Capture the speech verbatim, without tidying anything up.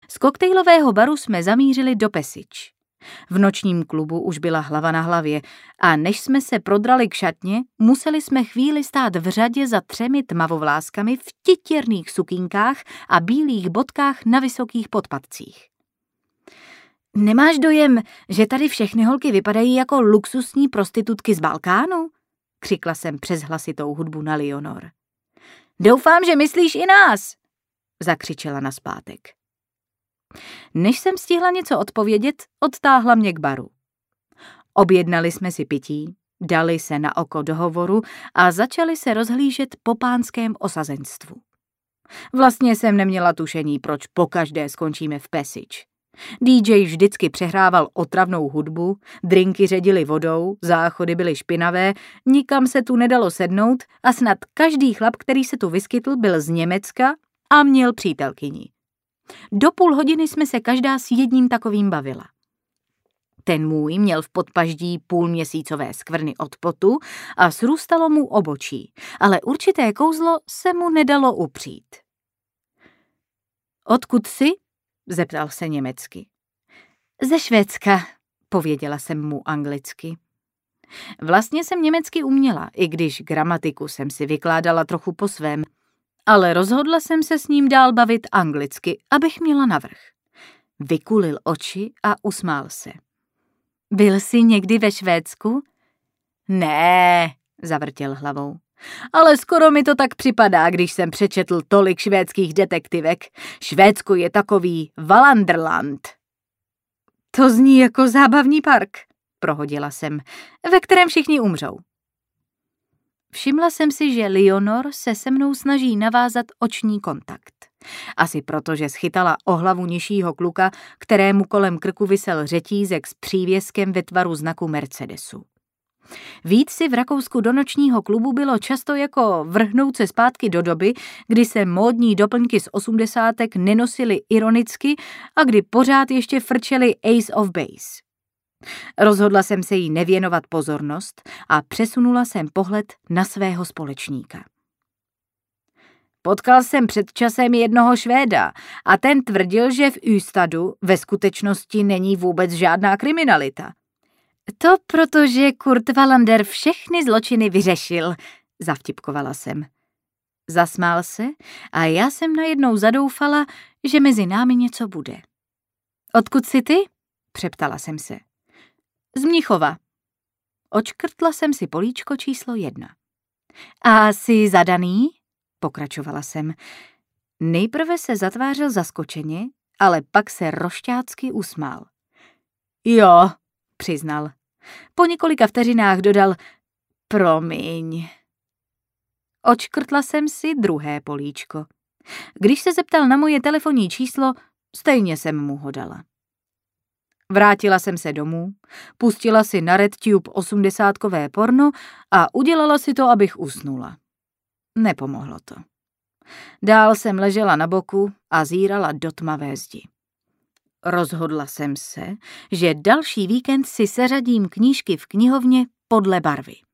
Z koktejlového baru jsme zamířili do Passage. V nočním klubu už byla hlava na hlavě a než jsme se prodrali k šatně, museli jsme chvíli stát v řadě za třemi tmavovláskami v titěrných sukínkách a bílých bodkách na vysokých podpatcích. Nemáš dojem, že tady všechny holky vypadají jako luxusní prostitutky z Balkánu? Křikla jsem přes hlasitou hudbu na Leonor. Doufám, že myslíš i nás, zakřičela nazpátek. Než jsem stihla něco odpovědět, odtáhla mě k baru. Objednali jsme si pití, dali se na oko do hovoru a začali se rozhlížet po pánském osazenstvu. Vlastně jsem neměla tušení, proč pokaždé skončíme v Passage. dý džej vždycky přehrával otravnou hudbu, drinky ředily vodou, záchody byly špinavé, nikam se tu nedalo sednout a snad každý chlap, který se tu vyskytl, byl z Německa a měl přítelkyni. Do půl hodiny jsme se každá s jedním takovým bavila. Ten můj měl v podpaždí půlměsícové skvrny od potu a srůstalo mu obočí, ale určité kouzlo se mu nedalo upřít. Odkud jsi? Zeptal se německy. Ze Švédska, pověděla jsem mu anglicky. Vlastně jsem německy uměla, i když gramatiku jsem si vykládala trochu po svém, ale rozhodla jsem se s ním dál bavit anglicky, abych měla navrch. Vykulil oči a usmál se. Byl jsi někdy ve Švédsku? Ne, zavrtěl hlavou. Ale skoro mi to tak připadá, když jsem přečetl tolik švédských detektivek. Švédsko je takový Valanderland. To zní jako zábavní park, prohodila jsem, ve kterém všichni umřou. Všimla jsem si, že Leonor se se mnou snaží navázat oční kontakt. Asi proto, že schytala o hlavu nižšího kluka, kterému kolem krku visel řetízek s přívěskem ve tvaru znaku Mercedesu. Vít si v Rakousku do nočního klubu bylo často jako vrhnout se zpátky do doby, kdy se módní doplňky z osmdesátek nenosily ironicky a kdy pořád ještě frčely Ace of Base. Rozhodla jsem se jí nevěnovat pozornost a přesunula jsem pohled na svého společníka. Potkal jsem před časem jednoho Švéda a ten tvrdil, že v Ystadu ve skutečnosti není vůbec žádná kriminalita. To protože Kurt Wallander všechny zločiny vyřešil, zavtipkovala jsem. Zasmál se a já jsem najednou zadoufala, že mezi námi něco bude. Odkud jsi ty? Přeptala jsem se. Z Mnichova. Očkrtla jsem si políčko číslo jedna. A jsi zadaný? Pokračovala jsem. Nejprve se zatvářel zaskočeně, ale pak se rošťácky usmál. Jo, přiznal. Po několika vteřinách dodal, promiň. Očkrtla jsem si druhé políčko. Když se zeptal na moje telefonní číslo, stejně jsem mu ho dala. Vrátila jsem se domů, pustila si na RedTube osmdesátkové porno a udělala si to, abych usnula. Nepomohlo to. Dál jsem ležela na boku a zírala do tmavé zdi. Rozhodla jsem se, že další víkend si seřadím knížky v knihovně podle barvy.